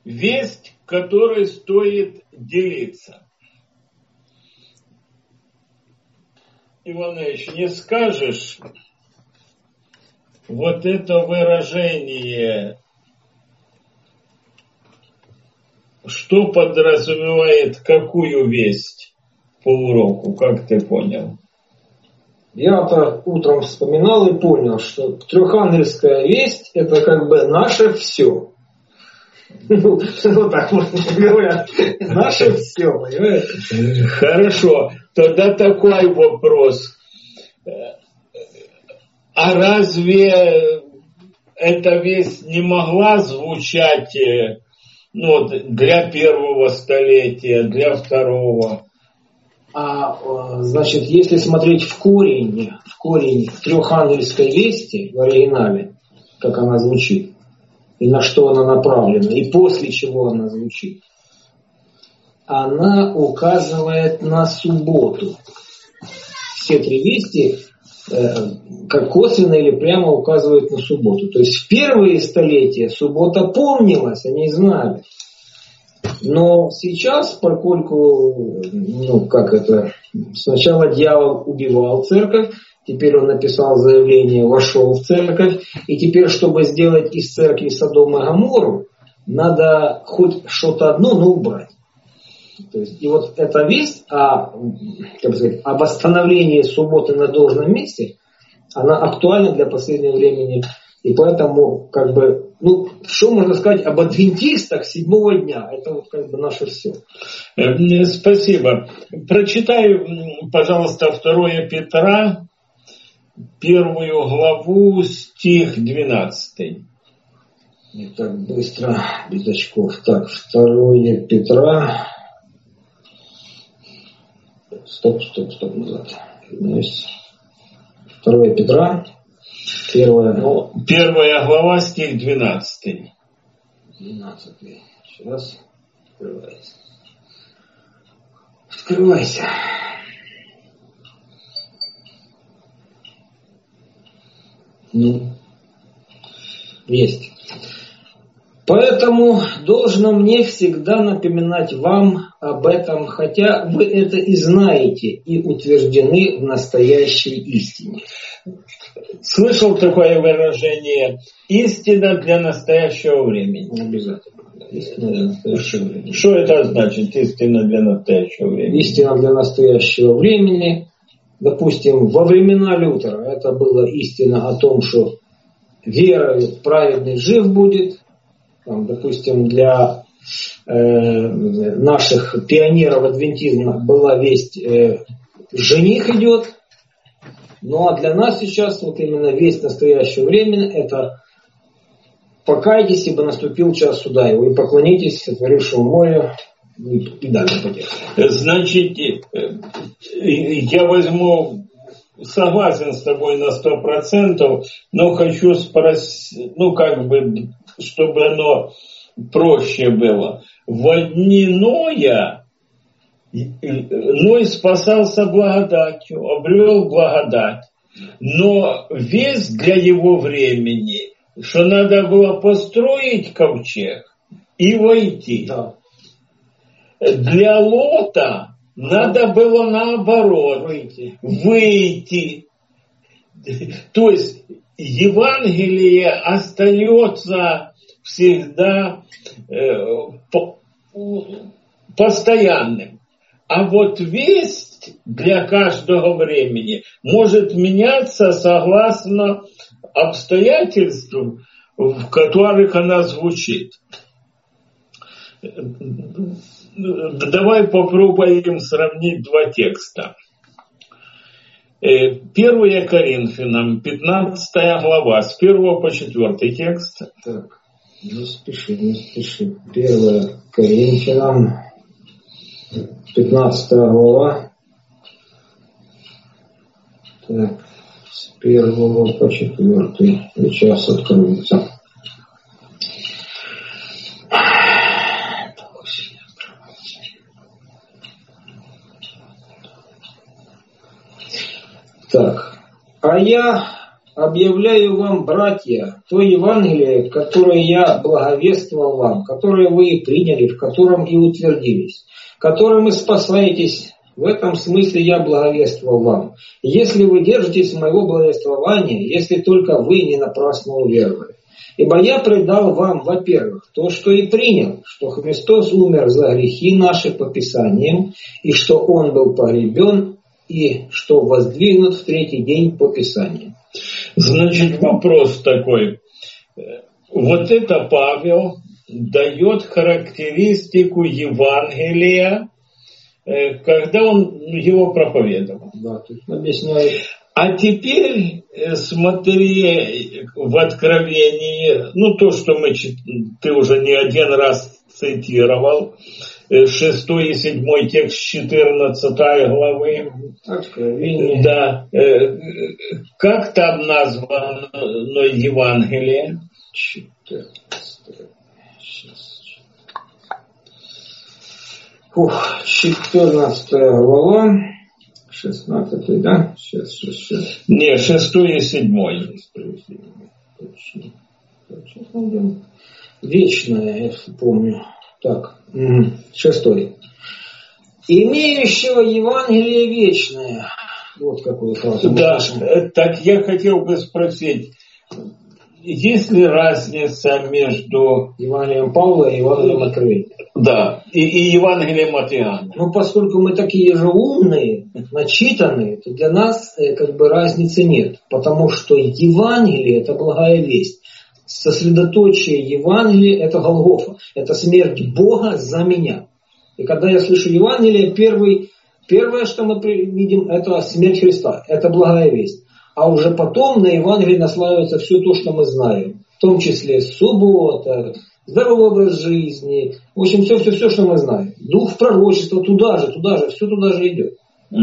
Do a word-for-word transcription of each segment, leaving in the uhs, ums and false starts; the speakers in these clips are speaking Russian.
весть, которой стоит делиться. Иванович, не скажешь, вот это выражение, что подразумевает какую весть по уроку, как ты понял? Я-то утром вспоминал и понял, что трехангельская весть – это как бы наше все. Ну, вот так вот говорят. Наше все, понимаете? Хорошо. Тогда такой вопрос. А разве эта весть не могла звучать, ну, для первого столетия, для второго? А, значит, если смотреть в корень, в корень трехангельской вести в оригинале, как она звучит, и на что она направлена, и после чего она звучит, она указывает на субботу. Все три вести э, как косвенно или прямо указывают на субботу. То есть в первые столетия суббота помнилась, они знали. Но сейчас, поскольку, ну, как это, сначала дьявол убивал церковь, теперь он написал заявление, вошел в церковь, и теперь, чтобы сделать из церкви Содом и Гоморру, надо хоть что-то одно, но убрать. То есть, и вот эта весть о, как сказать, об восстановлении субботы на должном месте, она актуальна для последнего времени. И поэтому, как бы, ну, что можно сказать об адвентистах седьмого дня? Это вот как бы наше все. Спасибо. Прочитай, пожалуйста, второе Петра, первую главу, стих двенадцатый. Не так быстро, без очков. Так, второе Петра. Стоп, стоп, стоп, назад. второе Петра. Первая, ну, первая глава, стих двенадцатый. двенадцатый. Сейчас открывается. Открывайся. Ну, есть. Поэтому должно мне всегда напоминать вам об этом, хотя вы это и знаете, и утверждены в настоящей истине. Слышал такое выражение «истина для настоящего времени»? Обязательно. Истина для настоящего времени. Что это значит, истина для настоящего времени? Истина для настоящего времени. Допустим, во времена Лютера это была истина о том, что верою праведный жив будет. Там, допустим, для э, наших пионеров адвентизма была весть э, «жених идет». Ну а для нас сейчас вот именно весть настоящего времени – это «покайтесь, ибо наступил час суда его, и поклонитесь сотворившему море». И, и дальше потерпим. Значит, я возьму, согласен с тобой на сто процентов, но хочу спросить, ну как бы, чтобы оно проще было. Во дни Ноя Ной спасался благодатью, обрел благодать, но весть для его времени, что надо было построить ковчег и войти. Да. Для Лота надо было наоборот выйти. выйти. То есть Евангелие остается всегда э, по, постоянным. А вот весть для каждого времени может меняться согласно обстоятельствам, в которых она звучит. Давай попробуем сравнить два текста. Первое Коринфянам, пятнадцатая глава, с первого по четвертый текст. Так, не спеши, не спеши. Первое Коринфянам, пятнадцатая глава. Так, с первого по четвертый. Сейчас откроется. Так, а я объявляю вам, братья, то Евангелие, которое я благовествовал вам, которое вы и приняли, в котором и утвердились, которым и спасаетесь. В этом смысле я благовествовал вам. Если вы держитесь моего благовествования, если только вы не напрасно уверовали. Ибо я предал вам, во-первых, то, что и принял, что Христос умер за грехи наши по Писаниям, и что Он был погребен, и что воздвигнут в третий день по Писаниям. Значит, вопрос такой. Вот это Павел дает характеристику Евангелия, когда он его проповедовал. Да, тут объясняет. А теперь смотри в Откровении, ну то, что мы, ты уже не один раз цитировал, шестой и седьмой текст четырнадцатой главы. Откровение. Да. Как там названо Евангелие? четырнадцатая. Ух, четырнадцатая глава. шестнадцатый, да? Сейчас, сейчас, сейчас. Не, шестой и седьмой. Точно. Точно. Вечное, я помню. Так, угу. Шестой. Имеющего Евангелие вечное. Вот какую фразу. Да, так я хотел бы спросить, есть ли разница между Евангелием Павла и Евангелием Откровения? Да, и, и Евангелием от Иоанна. Ну, поскольку мы такие же умные, начитанные, то для нас как бы разницы нет. Потому что Евангелие – это благая весть. Сосредоточие Евангелия – это Голгофа. Это смерть Бога за меня. И когда я слышу Евангелие, первый, первое, что мы видим, это смерть Христа. Это благая весть. А уже потом на Евангелии наслаивается все то, что мы знаем. В том числе суббота, здоровый образ жизни. В общем, все-все-все, что мы знаем. Дух пророчества туда же, туда же, все туда же идет.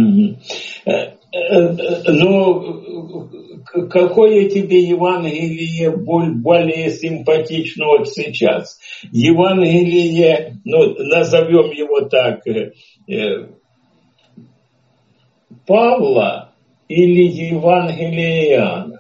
Но какое тебе Евангелие более симпатично вот сейчас? Евангелие, ну, назовем его так, Павла или Евангелие Иоанна?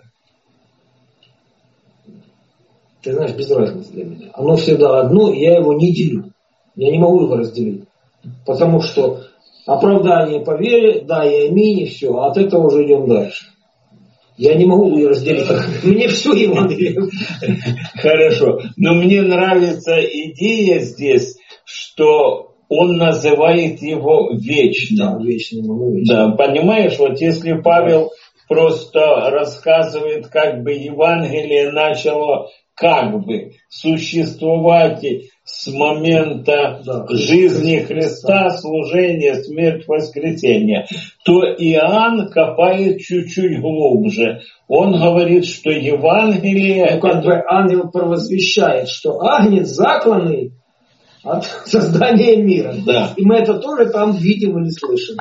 Ты знаешь, без разницы для меня. Оно всегда одно, и я его не делю. Я не могу его разделить. Потому что оправдание по вере, да и аминь, и все. А от этого уже идем дальше. Я не могу ее разделить. Мне все Евангелие. Хорошо. Но мне нравится идея здесь, что он называет его вечным. Да, вечным. Да, понимаешь, вот если Павел просто рассказывает, как бы Евангелие начало как бы существовать с момента да, жизни Христа, служения, смерть, воскресения, то Иоанн копает чуть-чуть глубже. Он говорит, что Евангелие... Ну, как бы ангел провозвещает, что агнец закланный от создания мира. Да. И мы это тоже там видим или слышим.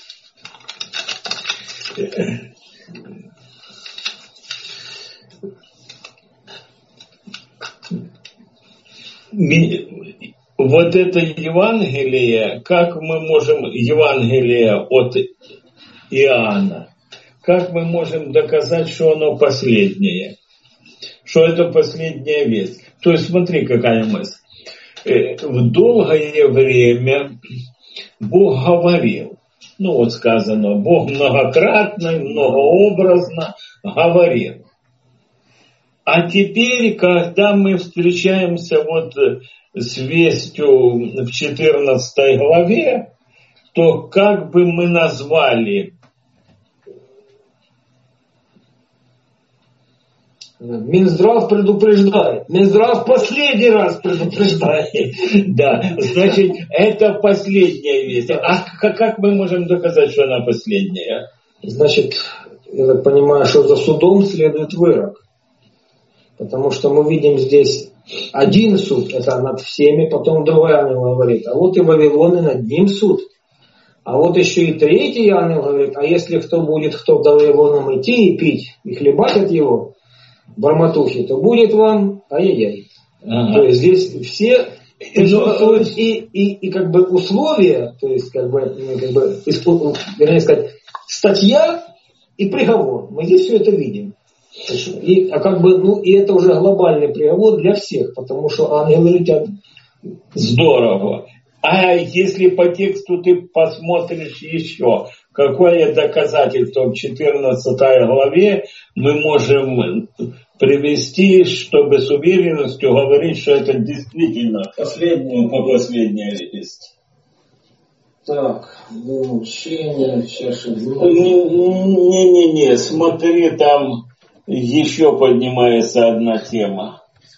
Вот это Евангелие, как мы можем, Евангелие от Иоанна, как мы можем доказать, что оно последнее? Что это последняя весть? То есть смотри, какая мысль. В долгое время Бог говорил. Ну вот сказано, Бог многократно, многообразно говорил. А теперь, когда мы встречаемся вот с вестью в четырнадцатой главе, то как бы мы назвали? Минздрав предупреждает. Минздрав последний раз предупреждает. Да, значит, это последняя весть. А как мы можем доказать, что она последняя? Значит, я так понимаю, что за судом следует вырок. Потому что мы видим здесь один суд, это над всеми, потом другой ангел говорит, а вот и Вавилон, и над ним суд. А вот еще и третий ангел говорит, а если кто будет, кто до Вавилоном идти и пить, и хлебать от его барматухи, то будет вам ай-яй-яй. Ага. То есть здесь все присутствуют и, и, и как бы условия, то есть как бы, как бы вернее сказать, статья и приговор. Мы здесь все это видим. И, а как бы, ну, и это уже глобальный приговор для всех, потому что ангелы летят. Здорово. А если по тексту ты посмотришь еще, какое доказательство в четырнадцатой главе мы можем привести, чтобы с уверенностью говорить, что это действительно последняя, последняя весть. Так, учение, чаша. Не-не-не, смотри, там еще поднимается одна тема.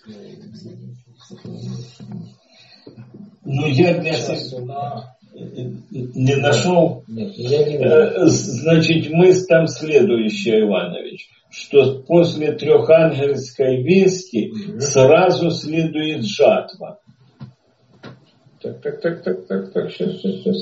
Ну, я для себя не нашел. Нет, я не вижу. Значит, мысль там следующая, Иванович, что после трехангельской вести угу. сразу следует жатва. Так, так, так, так, так, так, сейчас, сейчас, сейчас.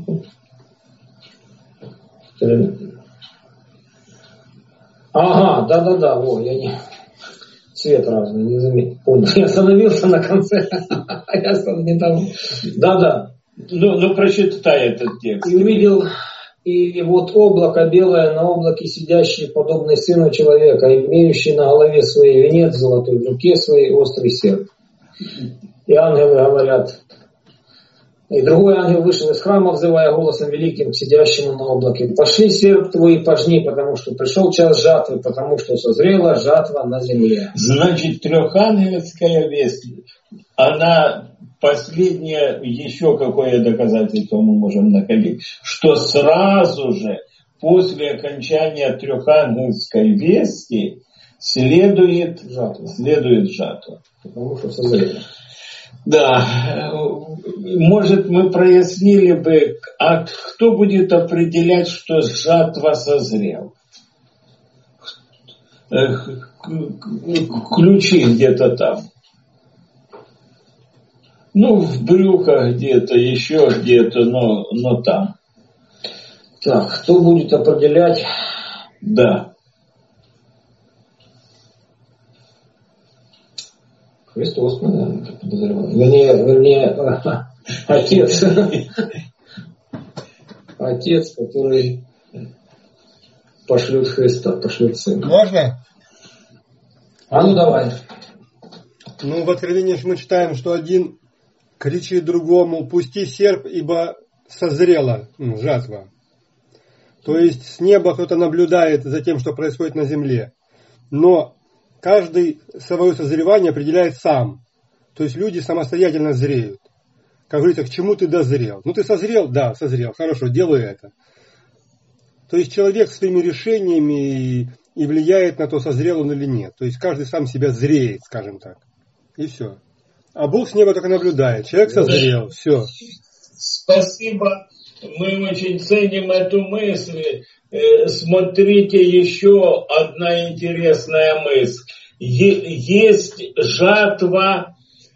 Ага, да-да-да, во, я не... Цвет разный, не заметил. Понял. Я остановился на конце. Я не там. Да-да. Ну, ну, прочитай этот текст. И увидел, и вот облако белое на облаке сидящий, подобный сыну человека, имеющий на голове своей венец золотой, в руке своей острый серп. И ангелы говорят, и другой ангел вышел из храма, взывая голосом великим к сидящему на облаке: пошли серп твой и пожни, потому что пришел час жатвы, потому что созрела жатва на земле. Значит, трехангельская весть, она последняя, еще какое доказательство мы можем находить, что сразу же после окончания трехангельской вести следует жатва. Следует жатва. Потому что созрела. Да, может, мы прояснили бы, а кто будет определять, что жатва созрел? Ключи где-то там. Ну, в брюках где-то, еще где-то, но, но там. Так, кто будет определять? Да. Христос, наверное, как подозреваю. Вернее, вернее, отец. Отец, который пошлет Христа, пошлет сына. Можно? А ну давай. Ну, в Откровении мы читаем, что один кричит другому: пусти серп, ибо созрела ну, жатва. То есть с неба кто-то наблюдает за тем, что происходит на земле. Но каждый свое созревание определяет сам. То есть люди самостоятельно зреют. Как говорится, к чему ты дозрел? Ну ты созрел? Да, созрел. Хорошо, делаю это. То есть человек своими решениями и влияет на то, созрел он или нет. То есть каждый сам себя зреет, скажем так. И все. А Бог с неба только наблюдает. Человек созрел. Все. Спасибо. Мы очень ценим эту мысль. Смотрите, еще одна интересная мысль. Есть жатва,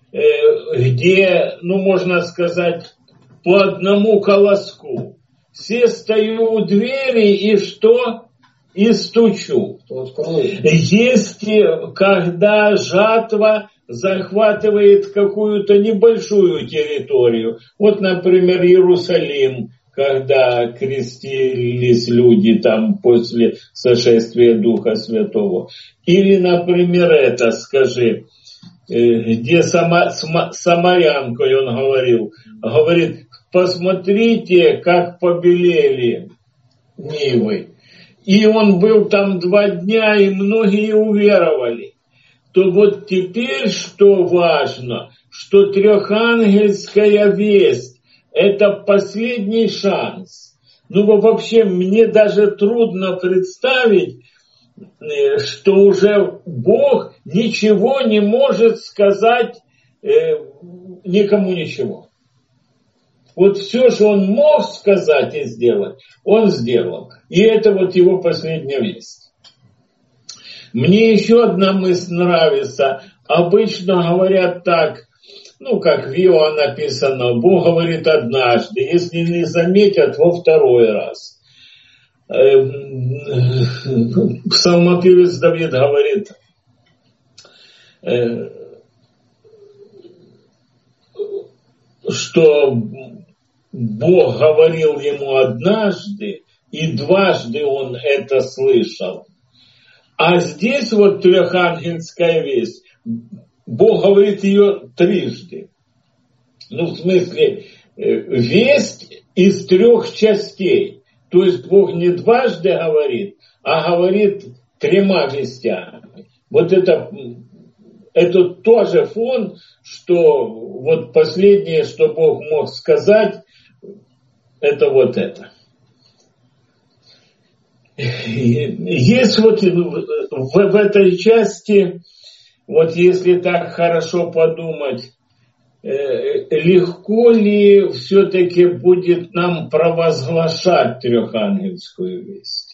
где, ну, можно сказать, по одному колоску. Все стою у двери и что? И стучу. Есть, когда жатва захватывает какую-то небольшую территорию. Вот, например, Иерусалим, когда крестились люди там после сошествия Духа Святого. Или, например, это, скажи, где сама, сама, самарянкой он говорил, говорит, посмотрите, как побелели нивы. И он был там два дня, и многие уверовали. То вот теперь, что важно, что трехангельская весть — это последний шанс. Ну, вообще, мне даже трудно представить, что уже Бог ничего не может сказать э, никому ничего. Вот все, что он мог сказать и сделать, он сделал. И это вот его последняя весть. Мне еще одна мысль нравится. Обычно говорят так, ну, как в Иоанна написано, Бог говорит однажды, если не заметят, во второй раз. Псалмопевец Давид говорит, что Бог говорил ему однажды, и дважды он это слышал. А здесь вот трехангельская весть, Бог говорит ее трижды. Ну, в смысле, весть из трех частей. То есть Бог не дважды говорит, а говорит тремя вестями. Вот это, это тоже фон, что вот последнее, что Бог мог сказать, это вот это. Есть вот в, в этой части, вот если так хорошо подумать, легко ли все-таки будет нам провозглашать трехангельскую весть?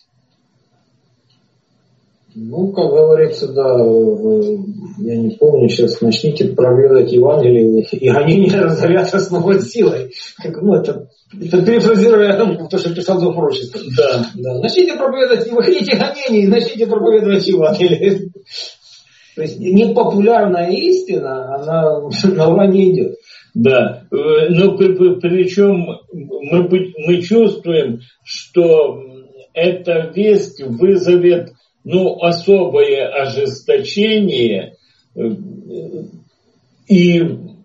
Ну, как говорится, да, я не помню сейчас, начните проповедовать Евангелие, и гонения разорятся с новой силой. Как, ну, это, это перефразируя то, что писал до пророчества. Да, да. Начните проповедовать, не выходите гонений, начните проповедовать Евангелие. То есть непопулярная истина, она на ура не идет. Да, но причем мы, мы чувствуем, что эта весть вызовет ну, особое ожесточение и,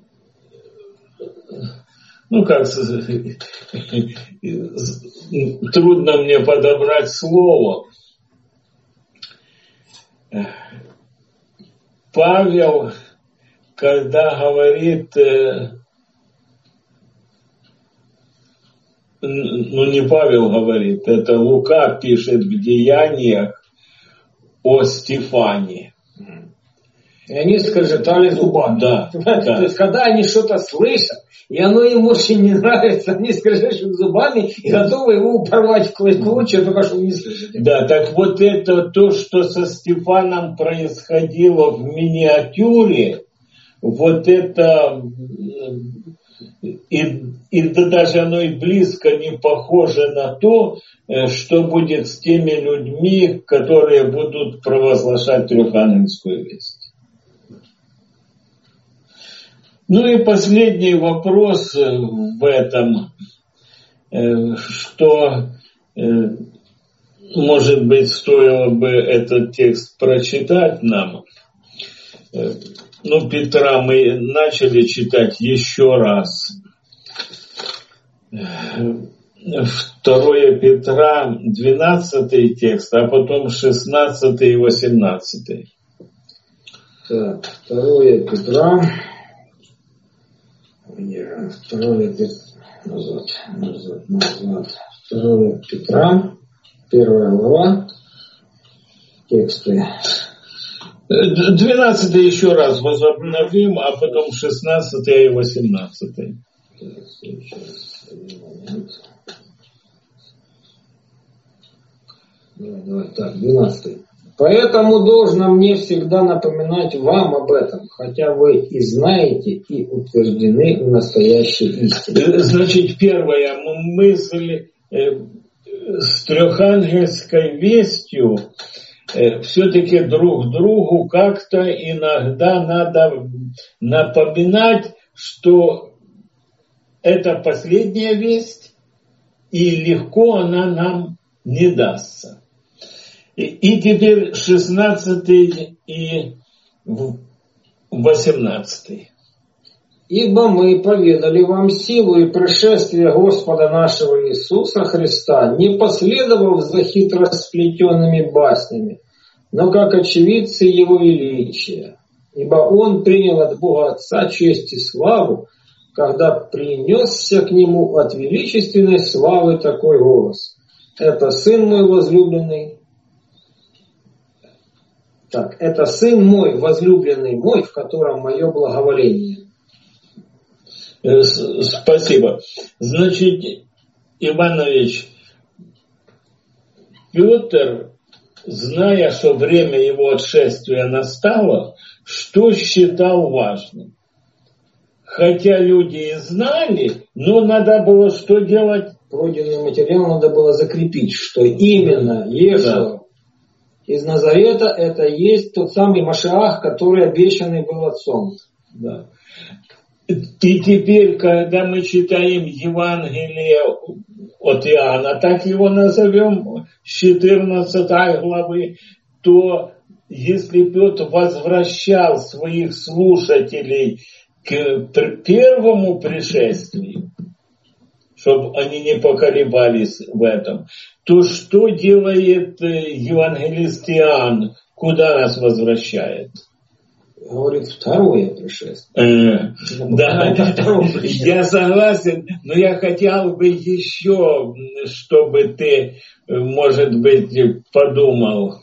ну как, трудно мне подобрать слово. Павел, когда говорит, ну не Павел говорит, это Лука пишет в Деяниях о Стефане. И они скрежетали зубами. Да, да. То есть, когда они что-то слышат, и оно им очень не нравится, они скрежещут зубами и готовы его порвать в клочья, только что не слышите. Да, так вот это то, что со Стефаном происходило в миниатюре, вот это, и, и да даже оно и близко не похоже на то, что будет с теми людьми, которые будут провозглашать трехангельскую весть. Ну и последний вопрос в этом, что, может быть, стоило бы этот текст прочитать нам. Ну, Петра мы начали читать еще раз. Второе Петра, двенадцатый текст, а потом шестнадцатый и восемнадцатый. Так, второе Петра. Второе Петра. Назад, назад, назад. Второе Петра. Первая глава. Тексты. Двенадцатый еще раз возобновим, а потом шестнадцатый и восемнадцатый. Так, сейчас, один момент. Давай, давай, так, двенадцатый. Поэтому должно мне всегда напоминать вам об этом, хотя вы и знаете, и утверждены в настоящей истине. Значит, первая мысль с трехангельской вестью все-таки друг другу как-то иногда надо напоминать, что это последняя весть, и легко она нам не дастся. И, и теперь шестнадцатый и восемнадцатый. Ибо мы поведали вам силу и пришествие Господа нашего Иисуса Христа, не последовав за хитросплетенными баснями, но как очевидцы Его величия. Ибо Он принял от Бога Отца честь и славу, когда принесся к Нему от величественной славы такой голос. Это Сын мой возлюбленный. Так, это Сын мой возлюбленный мой, в котором мое благоволение. Спасибо. Значит, Иванович, Петр, зная, что время его отшествия настало, что считал важным? Хотя люди и знали, но надо было что делать? Пройденный материал надо было закрепить, что именно Иешуа из Назарета это есть тот самый Машиах, который обещанный был Отцом. Да. И теперь, когда мы читаем Евангелие от Иоанна, так его назовем, с четырнадцатой главы, то если Петр возвращал своих слушателей к первому пришествию, чтобы они не поколебались в этом, то что делает евангелист Иоанн? Куда нас возвращает? Говорит, второе пришествие. Э, да, я согласен, но я хотел бы еще, чтобы ты, может быть, подумал.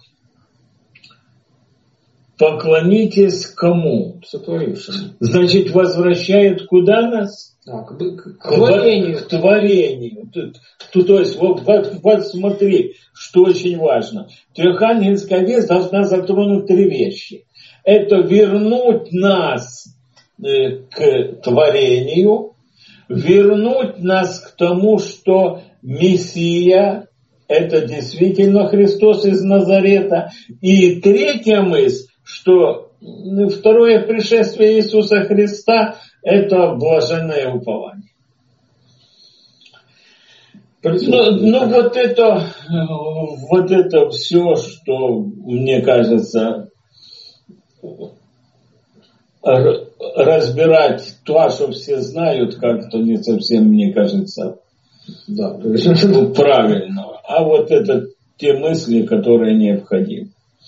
Поклонитесь кому? Сотворившему. Значит, возвращает куда нас? А, к, к, к творению. К творению. Тут, тут, то есть, вот, вот, вот смотри, что очень важно. Трехангельская весть должна затронуть три вещи. Это вернуть нас э, к творению, вернуть нас к тому, что Мессия – это действительно Христос из Назарета. И третья мысль, что второе пришествие Иисуса Христа – это блаженное упование. Ну, ну вот это, вот это все, что, мне кажется, разбирать то, что все знают, как-то не совсем, мне кажется, да, правильно. А вот это те мысли, которые необходимы.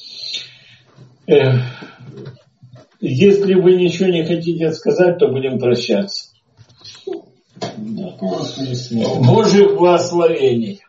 Если вы ничего не хотите сказать, то будем прощаться. Божьих благословений.